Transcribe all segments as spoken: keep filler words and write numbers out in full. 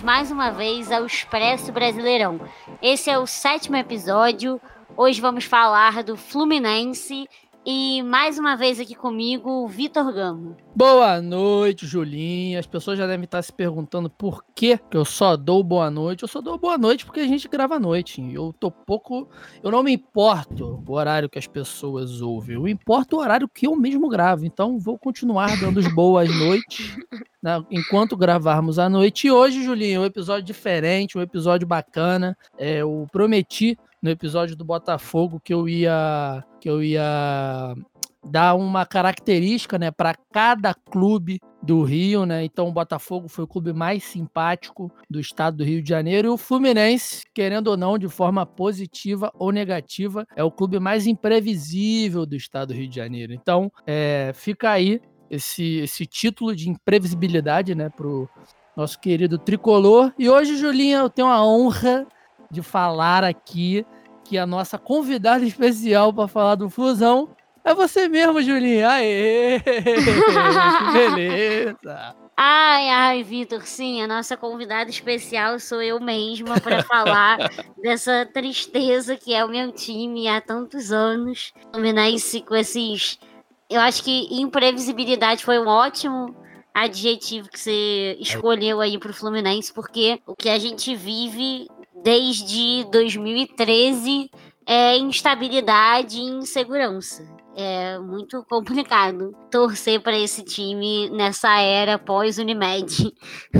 mais uma vez ao Expresso Brasileirão. Esse é o sétimo episódio. Hoje vamos falar do Fluminense e mais uma vez aqui comigo o Vitor Gamo. Boa noite, Julinha. As pessoas já devem estar se perguntando por que que eu só dou boa noite. Eu só dou boa noite porque a gente grava à noite. Eu tô pouco... Eu não me importo o horário que as pessoas ouvem. Eu importo o horário que eu mesmo gravo. Então vou continuar dando as boas noites, né, enquanto gravarmos à noite. E hoje, Julinha, é um episódio diferente, um episódio bacana. É, eu prometi no episódio do Botafogo que eu ia... Que eu ia... dar uma característica, né, para cada clube do Rio, né? Então o Botafogo foi o clube mais simpático do estado do Rio de Janeiro e o Fluminense, querendo ou não, de forma positiva ou negativa, é o clube mais imprevisível do estado do Rio de Janeiro. Então, é, fica aí esse, esse título de imprevisibilidade, né, pro nosso querido tricolor. E hoje, Julinha, eu tenho a honra de falar aqui que a nossa convidada especial para falar do Flusão é você mesmo, Julinha. Aê! Que beleza! Ai, ai, Vitor, sim, a nossa convidada especial sou eu mesma para falar dessa tristeza que é o meu time há tantos anos. Fluminense com esses... Eu acho que imprevisibilidade foi um ótimo adjetivo que você escolheu aí pro Fluminense, porque o que a gente vive desde dois mil e treze é instabilidade e insegurança. É muito complicado torcer para esse time nessa era pós-Unimed.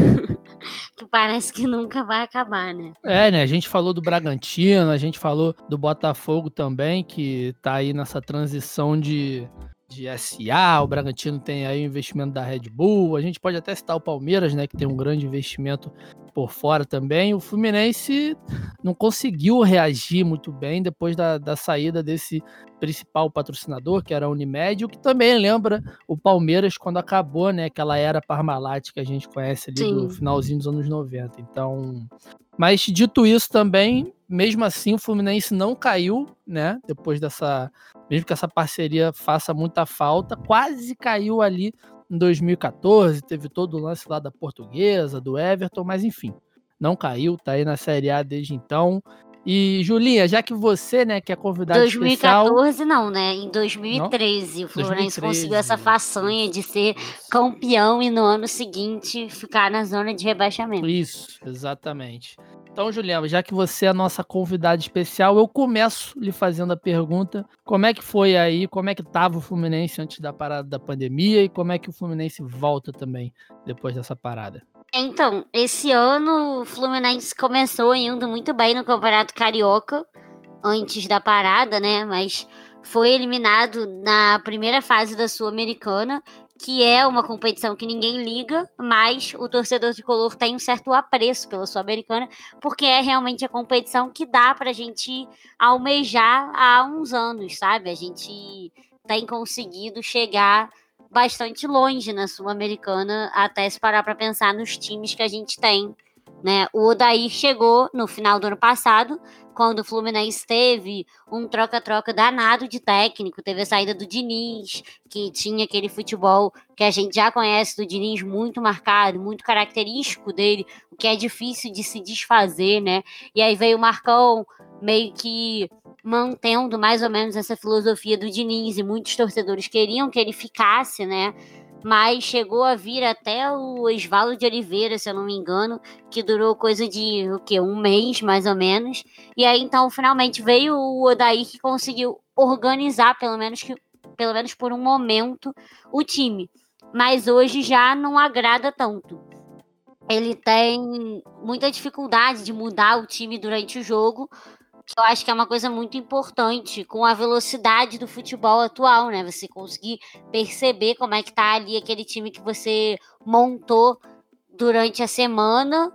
Que parece que nunca vai acabar, né? É, né? A gente falou do Bragantino, a gente falou do Botafogo também, que tá aí nessa transição de, de S A. O Bragantino tem aí o investimento da Red Bull. A gente pode até citar o Palmeiras, né? Que tem um grande investimento por fora também. O Fluminense não conseguiu reagir muito bem depois da, da saída desse principal patrocinador, que era a Unimed, o que também lembra o Palmeiras quando acabou, né? Aquela era Parmalat que a gente conhece ali. Sim. Do finalzinho dos anos noventa. Então... Mas, dito isso também, mesmo assim, o Fluminense não caiu, né? Depois dessa... Mesmo que essa parceria faça muita falta, quase caiu ali em dois mil e catorze, teve todo o lance lá da Portuguesa, do Everton, mas enfim, não caiu, tá aí na Série A desde então. E, Julinha, já que você, né, que é convidada especial... dois mil e catorze não, né? Em dois mil e treze, não? O Fluminense dois mil e treze, conseguiu essa façanha isso, de ser isso. campeão e no ano seguinte ficar na zona de rebaixamento. Isso, exatamente. Então, Juliana, já que você é a nossa convidada especial, eu começo lhe fazendo a pergunta: como é que foi aí, como é que estava o Fluminense antes da parada da pandemia e como é que o Fluminense volta também depois dessa parada? Então, esse ano o Fluminense começou indo muito bem no Campeonato Carioca, antes da parada, né? Mas foi eliminado na primeira fase da Sul-Americana, que é uma competição que ninguém liga, mas o torcedor tricolor tem um certo apreço pela Sul-Americana, porque é realmente a competição que dá pra gente almejar há uns anos, sabe? A gente tem conseguido chegar bastante longe na Sul-Americana, até se parar pra pensar nos times que a gente tem, né? O Odair chegou no final do ano passado, quando o Fluminense teve um troca-troca danado de técnico, teve a saída do Diniz, que tinha aquele futebol que a gente já conhece do Diniz, muito marcado, muito característico dele, o que é difícil de se desfazer, né? E aí veio o Marcão, meio que mantendo mais ou menos essa filosofia do Diniz, e muitos torcedores queriam que ele ficasse, né? Mas chegou a vir até o Osvaldo de Oliveira, se eu não me engano, que durou coisa de, o quê? Um mês, mais ou menos. E aí, então, finalmente veio o Odair, que conseguiu organizar, pelo menos, que, pelo menos por um momento, o time. Mas hoje já não agrada tanto. Ele tem muita dificuldade de mudar o time durante o jogo, que eu acho que é uma coisa muito importante com a velocidade do futebol atual, né? Você conseguir perceber como é que tá ali aquele time que você montou durante a semana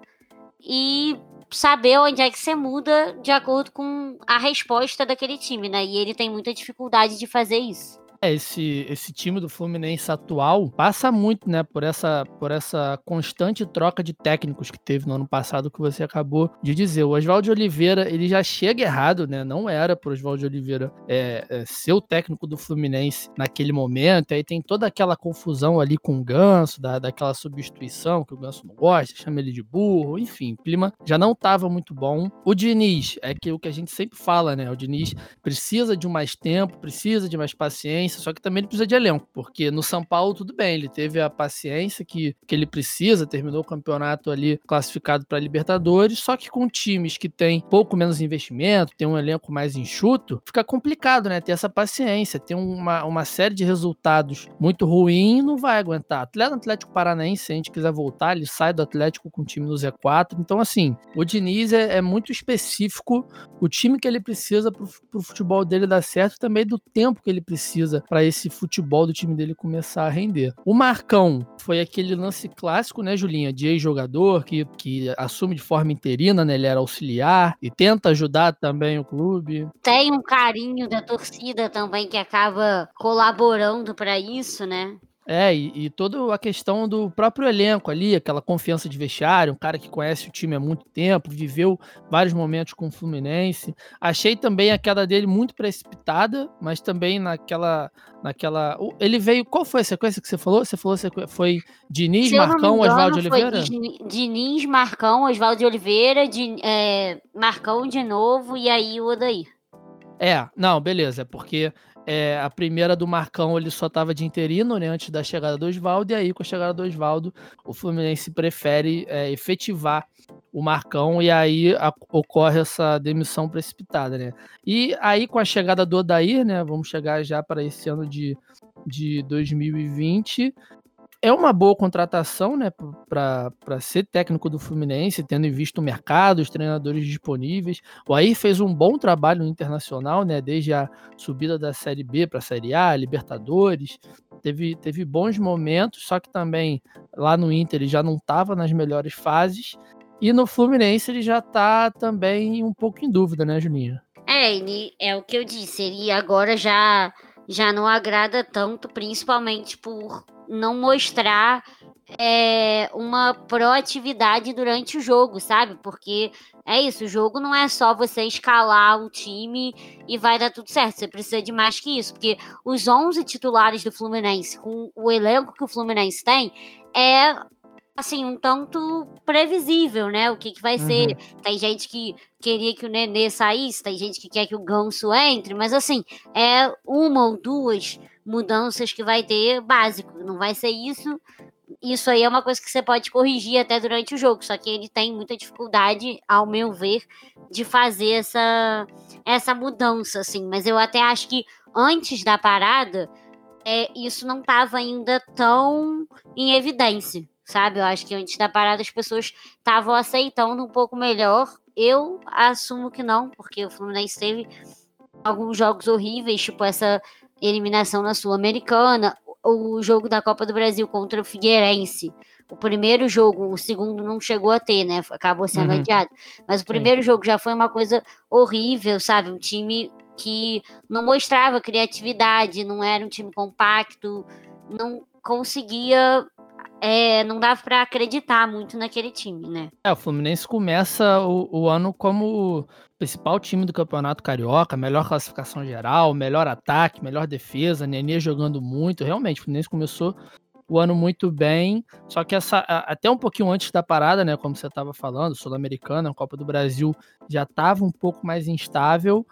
e saber onde é que você muda de acordo com a resposta daquele time, né? E ele tem muita dificuldade de fazer isso. É, esse, esse time do Fluminense atual passa muito, né, por essa, por essa constante troca de técnicos que teve no ano passado, que você acabou de dizer. O Oswaldo de Oliveira, ele já chega errado, né? Não era pro Oswaldo de Oliveira é, é, ser o técnico do Fluminense naquele momento. Aí tem toda aquela confusão ali com o Ganso, da, daquela substituição que o Ganso não gosta, chama ele de burro, enfim, o clima já não estava muito bom. O Diniz, é que o que a gente sempre fala, né? O Diniz precisa de mais tempo, precisa de mais paciência, só que também ele precisa de elenco, porque no São Paulo tudo bem, ele teve a paciência que, que ele precisa, terminou o campeonato ali classificado para Libertadores, só que com times que tem pouco menos investimento, tem um elenco mais enxuto, fica complicado, né, ter essa paciência, tem uma, uma série de resultados muito ruins, não vai aguentar. Atleta Atlético Paranaense, se a gente quiser voltar, ele sai do Atlético com o time no Z quatro, então assim, o Diniz é, é muito específico, o time que ele precisa pro, pro futebol dele dar certo, também do tempo que ele precisa para esse futebol do time dele começar a render. O Marcão foi aquele lance clássico, né, Julinha, de ex-jogador que, que assume de forma interina, né, ele era auxiliar e tenta ajudar também o clube. Tem um carinho da torcida também que acaba colaborando para isso, né? É, e, e toda a questão do próprio elenco ali, aquela confiança de vestiário, um cara que conhece o time há muito tempo, viveu vários momentos com o Fluminense. Achei também a queda dele muito precipitada, mas também naquela... naquela ele veio... Qual foi a sequência que você falou? Você falou que foi Diniz, Se eu não me Marcão, engano, Oswaldo de foi Oliveira? Dini- Diniz, Marcão, Oswaldo de Oliveira, Di- é, Marcão de novo e aí o Odair. É, não, beleza, é porque é, a primeira do Marcão ele só estava de interino, né, antes da chegada do Oswaldo, e aí com a chegada do Oswaldo, o Fluminense prefere é, efetivar o Marcão, e aí a, ocorre essa demissão precipitada, né. E aí com a chegada do Odair, né, vamos chegar já para esse ano de, de dois mil e vinte, é uma boa contratação, né, para ser técnico do Fluminense, tendo em vista o mercado, os treinadores disponíveis. O Air fez um bom trabalho no Internacional, né, desde a subida da Série B para a Série A, Libertadores. Teve, teve bons momentos, só que também lá no Inter ele já não estava nas melhores fases. E no Fluminense ele já está também um pouco em dúvida, né, Juninho? É, ele, é o que eu disse, ele agora já, já não agrada tanto, principalmente por não mostrar é, uma proatividade durante o jogo, sabe? Porque é isso, o jogo não é só você escalar o time e vai dar tudo certo, você precisa de mais que isso, porque os onze titulares do Fluminense, com o elenco que o Fluminense tem, é assim, um tanto previsível, né? O que, que vai ser. Uhum. Tem gente que queria que o Nenê saísse, tem gente que quer que o Ganso entre, mas assim, é uma ou duas mudanças que vai ter básico. Não vai ser isso. Isso aí é uma coisa que você pode corrigir até durante o jogo, só que ele tem muita dificuldade, ao meu ver, de fazer essa, essa mudança, assim. Mas eu até acho que antes da parada, é, isso não estava ainda tão em evidência, sabe? Eu acho que antes da parada as pessoas estavam aceitando um pouco melhor. Eu assumo que não, porque o Fluminense teve alguns jogos horríveis, tipo essa eliminação na Sul-Americana, o jogo da Copa do Brasil contra o Figueirense. O primeiro jogo, o segundo não chegou a ter, né? Acabou sendo Uhum. adiado. Mas o primeiro Sim. jogo já foi uma coisa horrível, sabe? Um time que não mostrava criatividade, não era um time compacto, não conseguia, é, não dava para acreditar muito naquele time, né? É, o Fluminense começa o, o ano como o principal time do Campeonato Carioca, melhor classificação geral, melhor ataque, melhor defesa, Nenê jogando muito, realmente, o Fluminense começou o ano muito bem, só que essa, até um pouquinho antes da parada, né, como você estava falando, Sul-Americana, a Copa do Brasil já estava um pouco mais instável,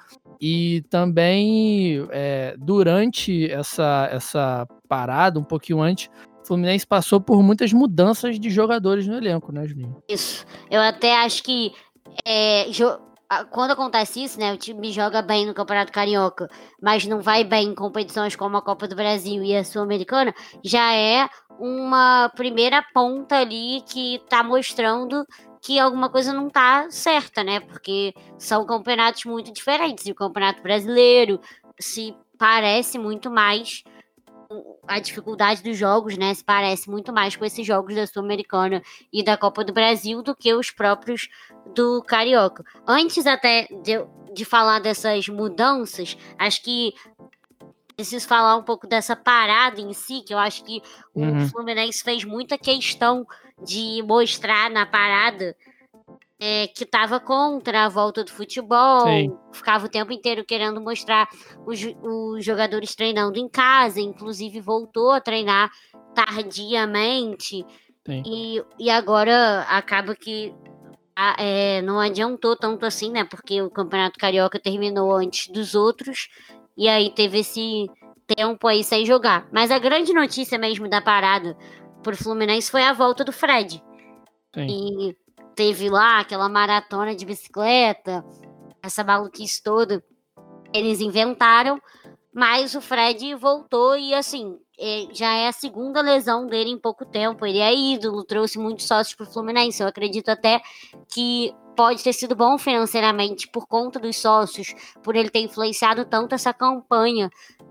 e também é, durante essa, essa parada, um pouquinho antes, o Fluminense passou por muitas mudanças de jogadores no elenco, né, Julinho? Isso, eu até acho que é, quando acontece isso, né, o time joga bem no Campeonato Carioca, mas não vai bem em competições como a Copa do Brasil e a Sul-Americana, já é uma primeira ponta ali que tá mostrando que alguma coisa não tá certa, né, porque são campeonatos muito diferentes, e o Campeonato Brasileiro se parece muito mais, a dificuldade dos jogos, né, se parece muito mais com esses jogos da Sul-Americana e da Copa do Brasil do que os próprios do Carioca. Antes até de, de falar dessas mudanças, acho que preciso falar um pouco dessa parada em si, que eu acho que o Uhum. Fluminense fez muita questão de mostrar na parada é, que estava contra a volta do futebol, Sim. ficava o tempo inteiro querendo mostrar os, os jogadores treinando em casa, inclusive voltou a treinar tardiamente, Sim. e, e agora acaba que a, é, não adiantou tanto assim, né? Porque o Campeonato Carioca terminou antes dos outros, e aí teve esse tempo aí sem jogar. Mas a grande notícia mesmo da parada pro Fluminense foi a volta do Fred. Sim. E teve lá aquela maratona de bicicleta, essa maluquice toda. Eles inventaram, mas o Fred voltou e, assim, é, já é a segunda lesão dele em pouco tempo. Ele é ídolo, trouxe muitos sócios pro Fluminense. Eu acredito até que pode ter sido bom financeiramente por conta dos sócios, por ele ter influenciado tanto essa campanha,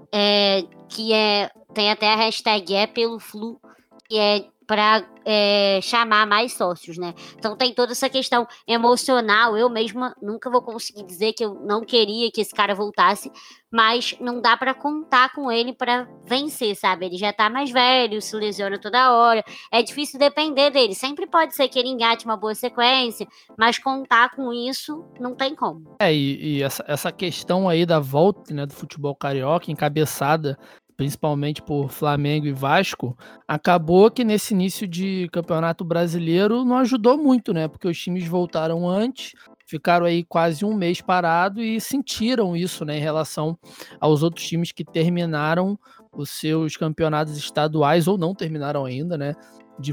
é, que é, tem até a hashtag é pelo Flu, que é para é, chamar mais sócios, né? Então tem toda essa questão emocional. Eu mesma nunca vou conseguir dizer que eu não queria que esse cara voltasse, mas não dá para contar com ele para vencer, sabe? Ele já tá mais velho, se lesiona toda hora. É difícil depender dele. Sempre pode ser que ele engate uma boa sequência, mas contar com isso não tem como. É, e, e essa, essa questão aí da volta, né, do futebol carioca, encabeçada principalmente por Flamengo e Vasco, acabou que nesse início de campeonato brasileiro não ajudou muito, né? Porque os times voltaram antes, ficaram aí quase um mês parado e sentiram isso, né, em relação aos outros times que terminaram os seus campeonatos estaduais ou não terminaram ainda, né? De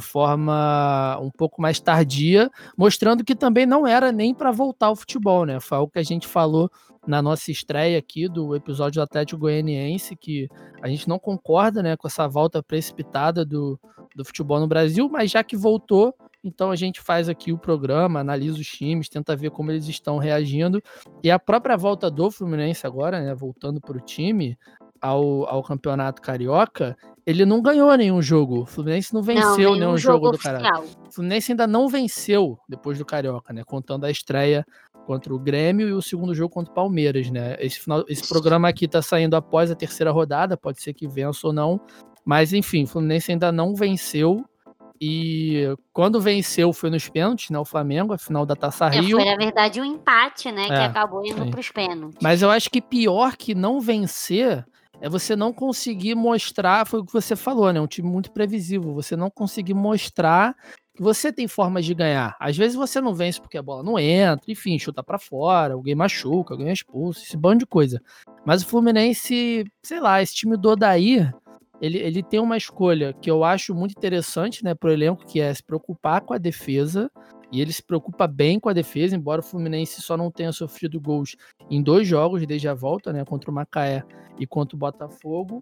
forma um pouco mais tardia, mostrando que também não era nem para voltar ao futebol, né? Foi algo que a gente falou na nossa estreia aqui do episódio do Atlético Goianiense, que a gente não concorda, né, com essa volta precipitada do, do futebol no Brasil, mas já que voltou, então a gente faz aqui o programa, analisa os times, tenta ver como eles estão reagindo. E a própria volta do Fluminense agora, né, voltando para o time, ao, ao Campeonato Carioca, ele não ganhou nenhum jogo. O Fluminense não venceu Não, nenhum jogo jogo do Carioca. oficial. O Fluminense ainda não venceu depois do Carioca, né? Contando a estreia contra o Grêmio e o segundo jogo contra o Palmeiras, né? Esse, final, esse programa aqui tá saindo após a terceira rodada, pode ser que vença ou não. Mas, enfim, o Fluminense ainda não venceu. E quando venceu foi nos pênaltis, né? O Flamengo, a final da Taça É, Rio. foi, na verdade, um empate, né? Que É, acabou indo sim. para os pênaltis. Mas eu acho que pior que não vencer é você não conseguir mostrar, foi o que você falou, né? Um time muito previsível. Você não conseguir mostrar que você tem formas de ganhar. Às vezes você não vence porque a bola não entra, enfim, chuta pra fora, alguém machuca, alguém é expulso, esse bando de coisa. Mas o Fluminense, sei lá, esse time do Odair, ele, ele tem uma escolha que eu acho muito interessante, né, pro elenco, que é se preocupar com a defesa. E ele se preocupa bem com a defesa, embora o Fluminense só não tenha sofrido gols em dois jogos desde a volta, né, contra o Macaé e contra o Botafogo,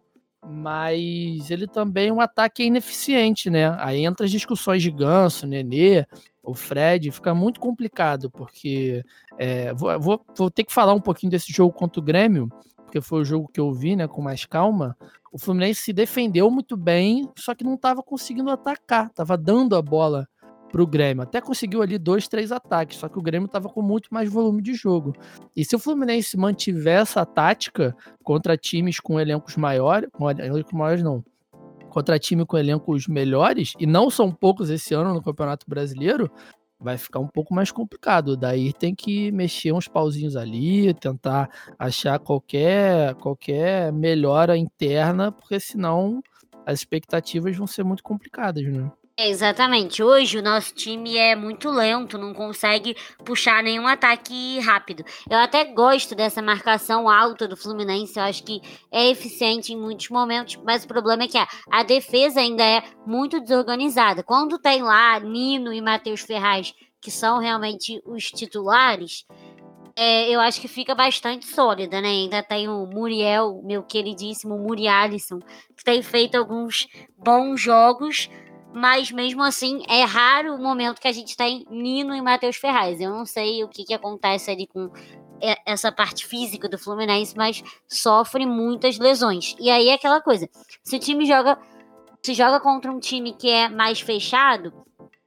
mas ele também é um ataque ineficiente, né? Aí entra as discussões de Ganso, Nenê, o Fred, fica muito complicado, porque é, vou, vou, vou ter que falar um pouquinho desse jogo contra o Grêmio, porque foi o jogo que eu vi, né, com mais calma. O Fluminense se defendeu muito bem, só que não estava conseguindo atacar, estava dando a bola pro Grêmio. Até conseguiu ali dois, três ataques, só que o Grêmio estava com muito mais volume de jogo. E se o Fluminense mantiver essa tática contra times com elencos maiores, com elencos maiores não, contra time com elencos melhores, e não são poucos esse ano no Campeonato Brasileiro, vai ficar um pouco mais complicado. Daí tem que mexer uns pauzinhos ali, tentar achar qualquer, qualquer melhora interna, porque senão as expectativas vão ser muito complicadas, né? É, exatamente. Hoje o nosso time é muito lento, não consegue puxar nenhum ataque rápido. Eu até gosto dessa marcação alta do Fluminense, eu acho que é eficiente em muitos momentos, mas o problema é que a, a defesa ainda é muito desorganizada. Quando tem lá Nino e Matheus Ferraz, que são realmente os titulares, é, eu acho que fica bastante sólida, né? Ainda tem o Muriel, meu queridíssimo Murialisson, que tem feito alguns bons jogos, mas mesmo assim é raro o momento que a gente tem Nino e Matheus Ferraz. Eu não sei o que, que acontece ali com essa parte física do Fluminense, mas sofre muitas lesões. E aí é aquela coisa, se o time joga, se joga contra um time que é mais fechado,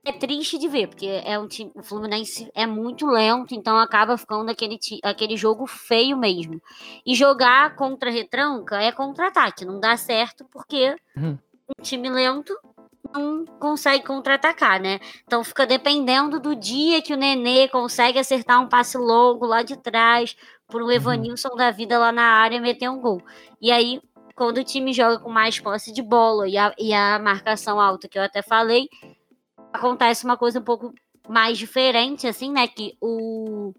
é triste de ver, porque é um time, o Fluminense é muito lento, então acaba ficando aquele, aquele jogo feio mesmo. E jogar contra retranca é contra-ataque, não dá certo, porque uhum. um time lento não consegue contra-atacar, né? Então fica dependendo do dia que o Nenê consegue acertar um passe longo lá de trás, por um Evanilson uhum. da vida lá na área meter um gol. E aí, quando o time joga com mais posse de bola e a, e a marcação alta, que eu até falei, acontece uma coisa um pouco mais diferente, assim, né? Que o,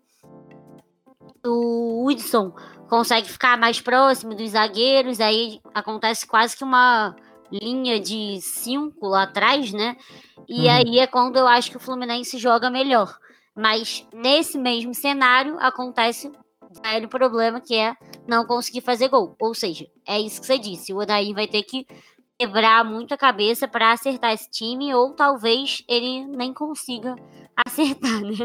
o Hudson consegue ficar mais próximo dos zagueiros, aí acontece quase que uma linha de cinco lá atrás, né? E uhum. aí é quando eu acho que o Fluminense joga melhor. Mas nesse mesmo cenário acontece o velho problema, que é não conseguir fazer gol. Ou seja, é isso que você disse, o Odair vai ter que quebrar muito a cabeça para acertar esse time, ou talvez ele nem consiga acertar, né?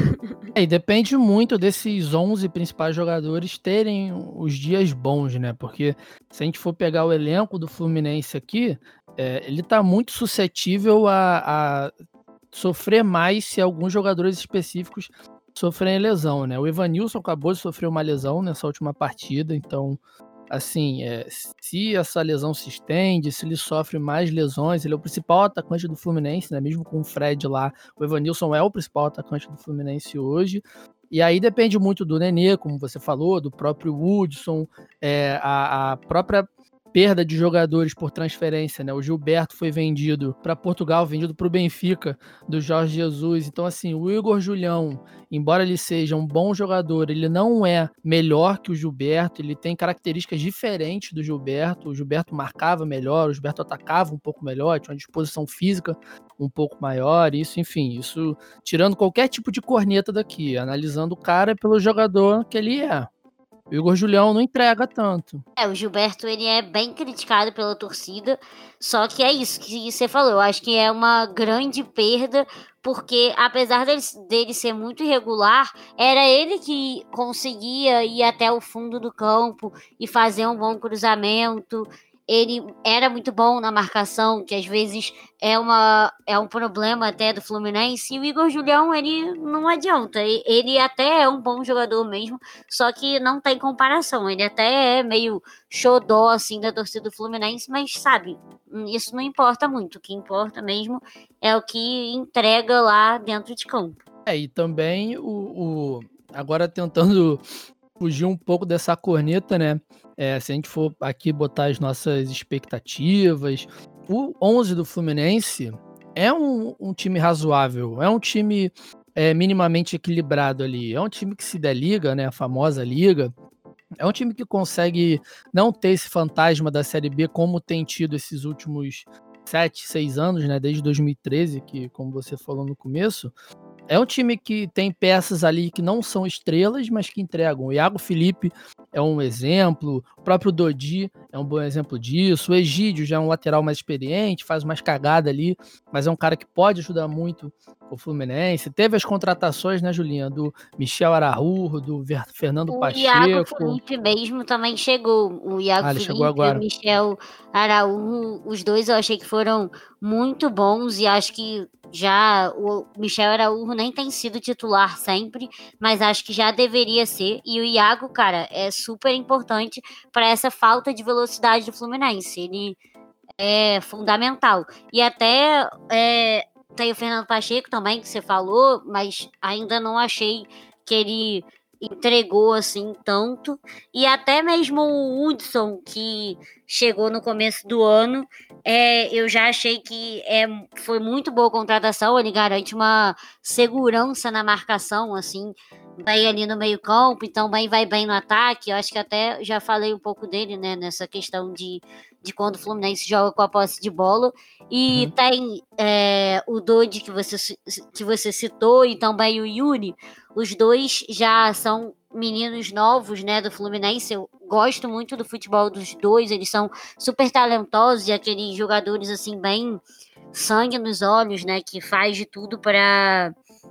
É, e depende muito desses onze principais jogadores terem os dias bons, né? Porque se a gente for pegar o elenco do Fluminense aqui, é, ele tá muito suscetível a, a sofrer mais se alguns jogadores específicos sofrem lesão, né? O Evanilson acabou de sofrer uma lesão nessa última partida, então assim, é, se essa lesão se estende, se ele sofre mais lesões, ele é o principal atacante do Fluminense, né? Mesmo com o Fred lá, o Evanilson é o principal atacante do Fluminense hoje. E aí depende muito do Nenê, como você falou, do próprio Hudson, é, a, a própria perda de jogadores por transferência, né? O Gilberto foi vendido para Portugal, vendido para o Benfica, do Jorge Jesus. Então, assim, o Igor Julião, embora ele seja um bom jogador, ele não é melhor que o Gilberto, ele tem características diferentes do Gilberto. O Gilberto marcava melhor, o Gilberto atacava um pouco melhor, tinha uma disposição física um pouco maior, isso, enfim, isso tirando qualquer tipo de corneta daqui, analisando o cara pelo jogador que ele é. O Igor Julião não entrega tanto. É, o Gilberto, ele é bem criticado pela torcida, só que é isso que você falou, eu acho que é uma grande perda, porque apesar dele, dele ser muito irregular, era ele que conseguia ir até o fundo do campo e fazer um bom cruzamento. Ele era muito bom na marcação, que às vezes é, uma, é um problema até do Fluminense, e o Igor Julião, ele não adianta, ele até é um bom jogador mesmo, só que não tem comparação, ele até é meio xodó, assim, da torcida do Fluminense, mas sabe, isso não importa muito, o que importa mesmo é o que entrega lá dentro de campo. É, e também o, o agora tentando fugir um pouco dessa corneta, né? É, se a gente for aqui botar as nossas expectativas, o onze do Fluminense é um, um time razoável, é um time é, minimamente equilibrado ali, é um time que se der liga, né? A famosa liga. É um time que consegue não ter esse fantasma da Série B como tem tido esses últimos sete, seis anos, né? Desde dois mil e treze, que, como você falou no começo. É um time que tem peças ali que não são estrelas, mas que entregam. O Iago Felipe é um exemplo, o próprio Dodi é um bom exemplo disso, o Egídio já é um lateral mais experiente, faz umas cagadas ali, mas é um cara que pode ajudar muito o Fluminense. Teve as contratações, né, Julinha, do Michel Araújo, do Fernando o Pacheco. O Iago Felipe mesmo também chegou. O Iago ah, Felipe chegou agora. e o Michel Araújo, os dois eu achei que foram muito bons e acho que já o Michel Araújo nem tem sido titular sempre, mas acho que já deveria ser. E o Iago, cara, é super importante para essa falta de velocidade do Fluminense. Ele é fundamental. E até é, tem o Fernando Pacheco também, que você falou, mas ainda não achei que ele entregou assim tanto. E até mesmo o Hudson, que chegou no começo do ano, é, eu já achei que é, foi muito boa a contratação. Ele garante uma segurança na marcação, assim, vai ali no meio campo, então bem, vai bem no ataque. Eu acho que até já falei um pouco dele, né, nessa questão de, de quando o Fluminense joga com a posse de bola. E uhum. tem é, o Dodi que você, que você citou, e também o Yuri. Os dois já são meninos novos, né, do Fluminense. Eu gosto muito do futebol dos dois, eles são super talentosos e aqueles jogadores, assim, bem sangue nos olhos, né, que faz de tudo para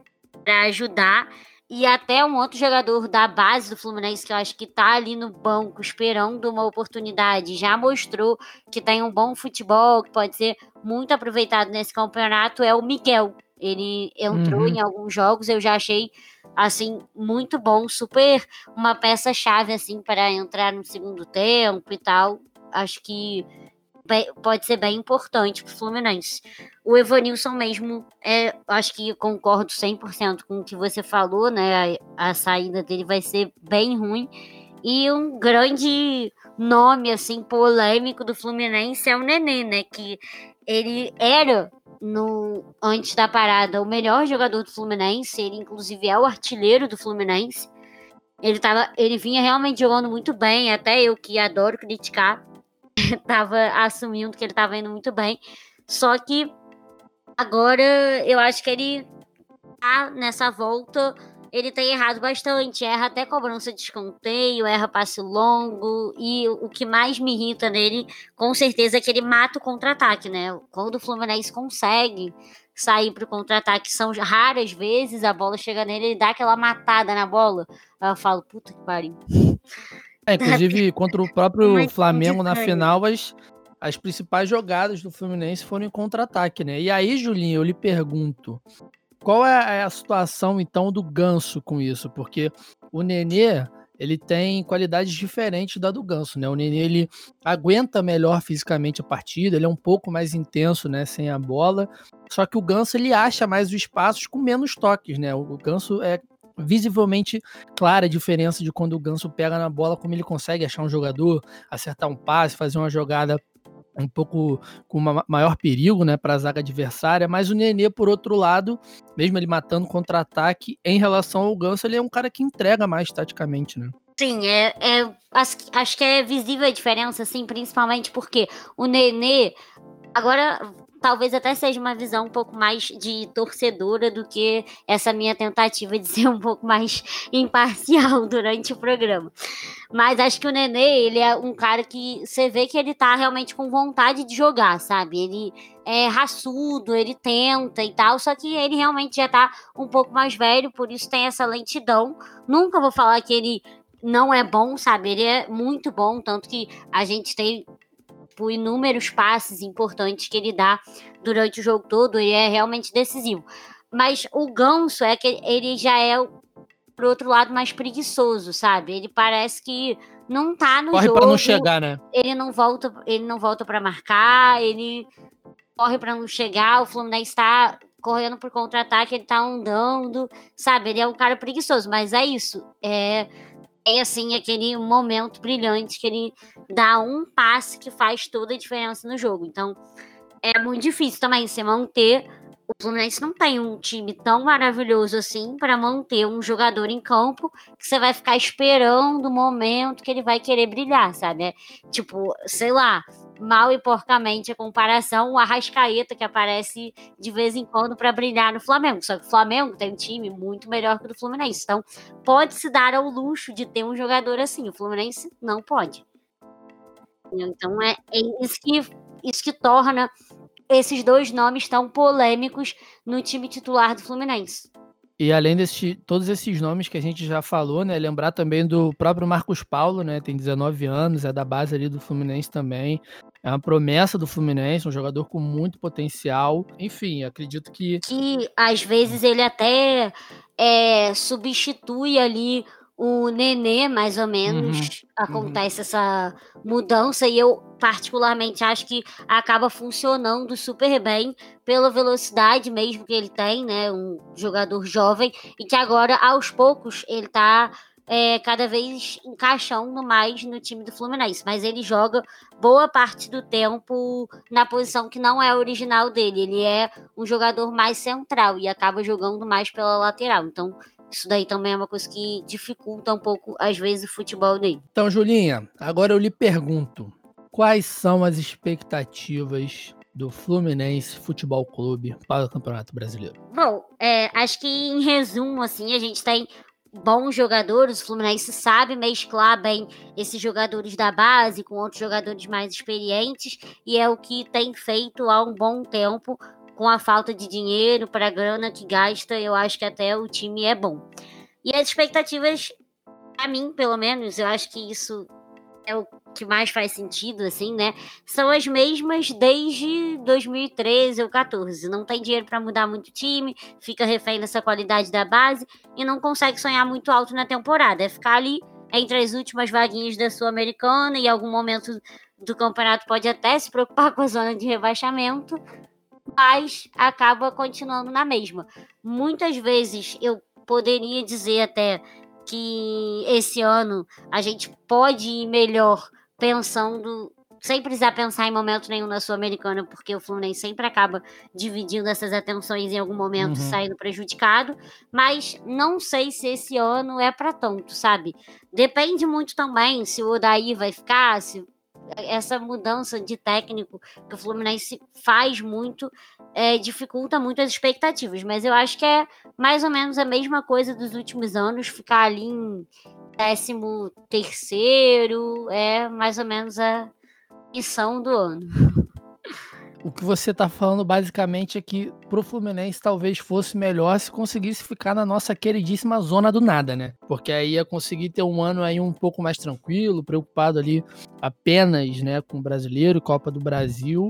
ajudar. E até um outro jogador da base do Fluminense, que eu acho que tá ali no banco esperando uma oportunidade, já mostrou que tem um bom futebol, que pode ser muito aproveitado nesse campeonato, é o Miguel. Ele entrou Uhum. em alguns jogos, eu já achei, assim, muito bom, super uma peça-chave, assim, para entrar no segundo tempo e tal. Acho que bem- pode ser bem importante pro Fluminense. O Evanilson mesmo, é, acho que eu concordo cem por cento com o que você falou, né? A, a saída dele vai ser bem ruim. E um grande nome, assim, polêmico do Fluminense é o Nenê, né? Que ele era, no, antes da parada, o melhor jogador do Fluminense. Ele, inclusive, é o artilheiro do Fluminense. Ele, tava, ele vinha realmente jogando muito bem, até eu que adoro criticar, tava assumindo que ele tava indo muito bem. Só que agora eu acho que ele tá nessa volta, ele tem errado bastante. Erra até cobrança de escanteio, erra passe longo. E o que mais me irrita nele, com certeza, é que ele mata o contra-ataque, né? Quando o Fluminense consegue sair pro contra-ataque, são raras vezes, a bola chega nele, ele dá aquela matada na bola. Aí eu falo, puta que pariu. É, inclusive, contra o próprio Muito Flamengo na estranho. final, as, as principais jogadas do Fluminense foram em contra-ataque, né? E aí, Julinho, eu lhe pergunto, qual é a situação, então, do Ganso com isso? Porque o Nenê, ele tem qualidades diferentes da do Ganso, né? O Nenê, ele aguenta melhor fisicamente a partida, ele é um pouco mais intenso, né, sem a bola. Só que o Ganso, ele acha mais os espaços com menos toques, né? O Ganso é visivelmente clara a diferença de quando o Ganso pega na bola, como ele consegue achar um jogador, acertar um passe, fazer uma jogada um pouco com uma maior perigo, né, para a zaga adversária, mas o Nenê, por outro lado, mesmo ele matando contra-ataque, em relação ao Ganso, ele é um cara que entrega mais taticamente, né? Sim, é, é acho, acho que é visível a diferença, assim, principalmente porque o Nenê, agora talvez até seja uma visão um pouco mais de torcedora do que essa minha tentativa de ser um pouco mais imparcial durante o programa. Mas acho que o Nenê, ele é um cara que você vê que ele tá realmente com vontade de jogar, sabe? Ele é raçudo, ele tenta e tal, só que ele realmente já tá um pouco mais velho, por isso tem essa lentidão. Nunca vou falar que ele não é bom, sabe? Ele é muito bom, tanto que a gente tem por inúmeros passes importantes que ele dá durante o jogo todo, ele é realmente decisivo. Mas o Ganso é que ele já é, por outro lado, mais preguiçoso, sabe? Ele parece que não tá no Corre para não jogo, chegar, né? ele não volta, ele não volta para marcar, ele corre para não chegar, o Fluminense tá correndo por contra-ataque, ele tá andando, sabe? Ele é um cara preguiçoso, mas é isso. É, é assim, aquele momento brilhante que ele dá um passe que faz toda a diferença no jogo. Então, é muito difícil também você manter. O Fluminense não tem um time tão maravilhoso assim para manter um jogador em campo que você vai ficar esperando o momento que ele vai querer brilhar, sabe? É, tipo, sei lá, mal e porcamente a comparação, o Arrascaeta que aparece de vez em quando para brilhar no Flamengo. Só que o Flamengo tem um time muito melhor que o do Fluminense. Então, pode se dar ao luxo de ter um jogador assim. O Fluminense não pode. Então, é, é isso que, isso que torna esses dois nomes tão polêmicos no time titular do Fluminense. E além de todos esses nomes que a gente já falou, né? Lembrar também do próprio Marcos Paulo, né? Tem dezenove anos, é da base ali do Fluminense também. É uma promessa do Fluminense, um jogador com muito potencial. Enfim, acredito que. Que às vezes ele até é, substitui ali o Nenê, mais ou Uhum, menos. uhum. Acontece essa mudança e eu, particularmente, acho que acaba funcionando super bem pela velocidade mesmo que ele tem, né? Um jogador jovem e que agora, aos poucos, ele tá é, cada vez encaixando mais no time do Fluminense. Mas ele joga boa parte do tempo na posição que não é a original dele. Ele é um jogador mais central e acaba jogando mais pela lateral. Então, isso daí também é uma coisa que dificulta um pouco, às vezes, o futebol dele. Então, Julinha, agora eu lhe pergunto: quais são as expectativas do Fluminense Futebol Clube para o Campeonato Brasileiro? Bom, é, acho que em resumo, assim, a gente tem bons jogadores, o Fluminense sabe mesclar bem esses jogadores da base com outros jogadores mais experientes e é o que tem feito há um bom tempo com a falta de dinheiro para a grana que gasta, eu acho que até o time é bom. E as expectativas, a mim, pelo menos, eu acho que isso é o que mais faz sentido, assim, né? São as mesmas desde dois mil e treze ou quatorze. Não tem dinheiro para mudar muito o time, fica refém dessa qualidade da base e não consegue sonhar muito alto na temporada. É ficar ali entre as últimas vaguinhas da Sul-Americana e em algum momento do campeonato pode até se preocupar com a zona de rebaixamento, mas acaba continuando na mesma. Muitas vezes eu poderia dizer até que esse ano a gente pode ir melhor pensando, sem precisar pensar em momento nenhum na Sul-Americana, porque o Fluminense sempre acaba dividindo essas atenções em algum momento, Uhum. saindo prejudicado, mas não sei se esse ano é para tanto, sabe? Depende muito também se o Odair vai ficar, se essa mudança de técnico que o Fluminense faz muito, é, dificulta muito as expectativas, mas eu acho que é mais ou menos a mesma coisa dos últimos anos, ficar ali em décimo terceiro, é mais ou menos a missão do ano. O que você tá falando basicamente é que pro Fluminense talvez fosse melhor se conseguisse ficar na nossa queridíssima zona do nada, né? Porque aí ia conseguir ter um ano aí um pouco mais tranquilo, preocupado ali apenas, né, com o Brasileiro, Copa do Brasil,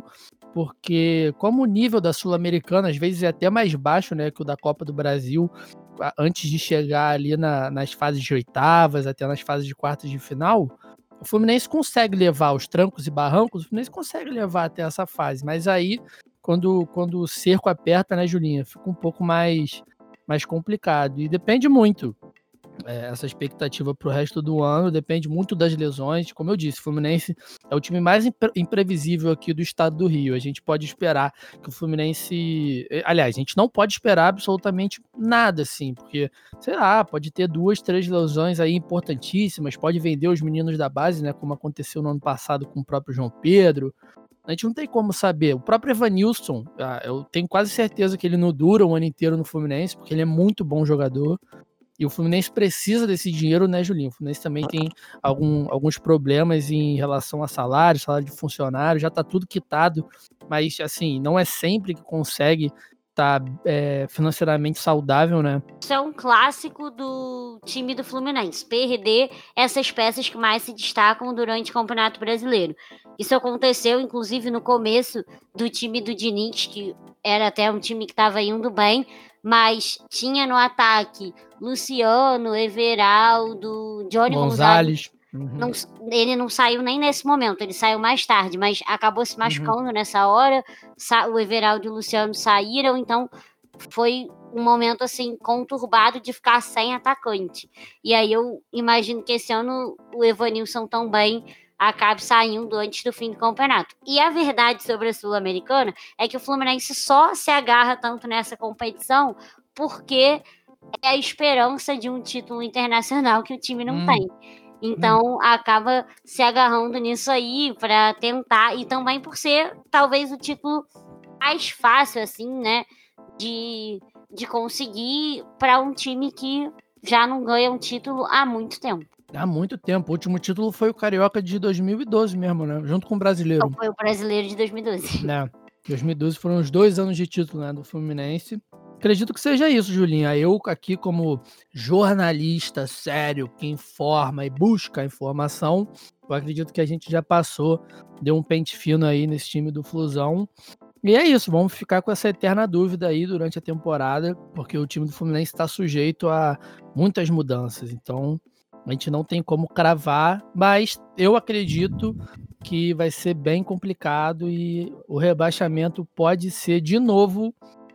porque como o nível da Sul-Americana às vezes é até mais baixo, né, que o da Copa do Brasil, antes de chegar ali na, nas fases de oitavas, até nas fases de quartas de final, o Fluminense consegue levar os trancos e barrancos, o Fluminense consegue levar até essa fase, mas aí, quando, quando o cerco aperta, né, Julinha, fica um pouco mais, mais complicado. E depende muito, é, essa expectativa para o resto do ano, depende muito das lesões. Como eu disse, o Fluminense é o time mais impre- imprevisível aqui do estado do Rio. A gente pode esperar que o Fluminense... Aliás, a gente não pode esperar absolutamente nada, assim, porque, sei lá, pode ter duas, três lesões aí importantíssimas, pode vender os meninos da base, né, como aconteceu no ano passado com o próprio João Pedro. A gente não tem como saber. O próprio Evanilson, eu tenho quase certeza que ele não dura um ano inteiro no Fluminense, porque ele é muito bom jogador. E o Fluminense precisa desse dinheiro, né, Julinho? O Fluminense também tem algum, alguns problemas em relação a salário, salário de funcionário, já tá tudo quitado, mas, assim, não é sempre que consegue estar tá, é, financeiramente saudável, né? Isso é um clássico do time do Fluminense, perder essas peças que mais se destacam durante o Campeonato Brasileiro. Isso aconteceu, inclusive, no começo do time do Diniz, que era até um time que estava indo bem, mas tinha no ataque Luciano, Everaldo, Johnny Gonzalez. Gonzalez. Não, ele não saiu nem nesse momento, ele saiu mais tarde, mas acabou se machucando uhum. nessa hora. O Everaldo e o Luciano saíram, então foi um momento assim conturbado de ficar sem atacante. E aí eu imagino que esse ano o Evanilson também acabe saindo antes do fim do campeonato. E a verdade sobre a Sul-Americana é que o Fluminense só se agarra tanto nessa competição porque é a esperança de um título internacional que o time não hum. tem. Então, hum. acaba se agarrando nisso aí para tentar, e também por ser talvez o título mais fácil, assim, né, de, de conseguir para um time que já não ganha um título há muito tempo. Há muito tempo. O último título foi o Carioca de dois mil e doze mesmo, né? Junto com o Brasileiro. Foi o Brasileiro de dois mil e doze. É. dois mil e doze foram os dois anos de título, né, do Fluminense. Acredito que seja isso, Julinha. Eu aqui como jornalista sério, que informa e busca informação, eu acredito que a gente já passou, deu um pente fino aí nesse time do Flusão. E é isso, vamos ficar com essa eterna dúvida aí durante a temporada, porque o time do Fluminense está sujeito a muitas mudanças. Então, a gente não tem como cravar, mas eu acredito que vai ser bem complicado e o rebaixamento pode ser, de novo,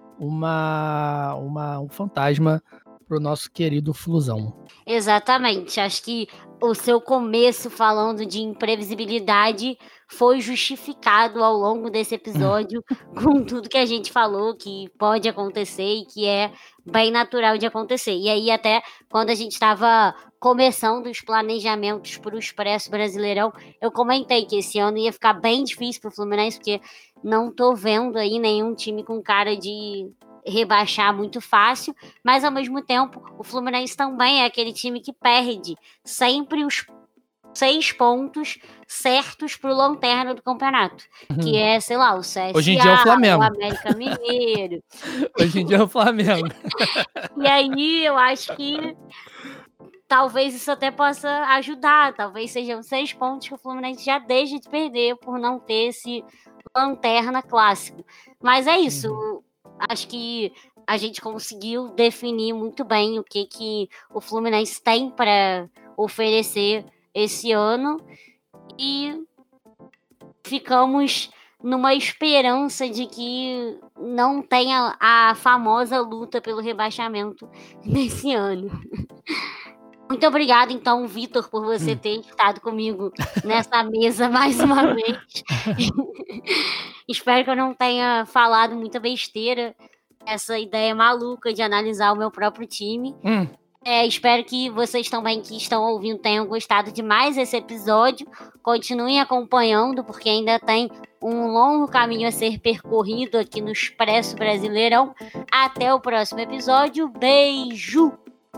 uma, uma, um fantasma para o nosso querido Flusão. Exatamente. Acho que o seu começo falando de imprevisibilidade foi justificado ao longo desse episódio com tudo que a gente falou que pode acontecer e que é bem natural de acontecer. E aí até quando a gente estava começando os planejamentos para o Expresso Brasileirão, eu comentei que esse ano ia ficar bem difícil para o Fluminense, porque não tô vendo aí nenhum time com cara de rebaixar muito fácil, mas ao mesmo tempo o Fluminense também é aquele time que perde sempre os seis pontos certos pro lanterna do campeonato, uhum. que é, sei lá, o C S A, hoje em dia é o Flamengo, o América hoje em dia é o Flamengo. E aí eu acho que talvez isso até possa ajudar. Talvez sejam seis pontos que o Fluminense já deixa de perder por não ter esse lanterna clássico. Mas é isso. Uhum. Acho que a gente conseguiu definir muito bem o que, que o Fluminense tem para oferecer esse ano. E ficamos numa esperança de que não tenha a famosa luta pelo rebaixamento nesse ano. Muito obrigada, então, Vitor, por você ter estado comigo nessa mesa mais uma vez. Espero que eu não tenha falado muita besteira, essa ideia maluca de analisar o meu próprio time. Hum. É, espero que vocês também que estão ouvindo tenham gostado de mais esse episódio. Continuem acompanhando, porque ainda tem um longo caminho a ser percorrido aqui no Expresso Brasileirão. Até o próximo episódio. Beijo!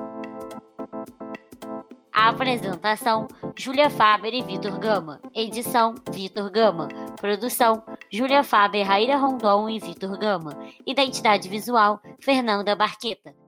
A apresentação, Júlia Faber e Vitor Gama. Edição, Vitor Gama. Produção, Júlia Faber, Raíra Rondon e Vitor Gama. Identidade visual, Fernanda Barqueta.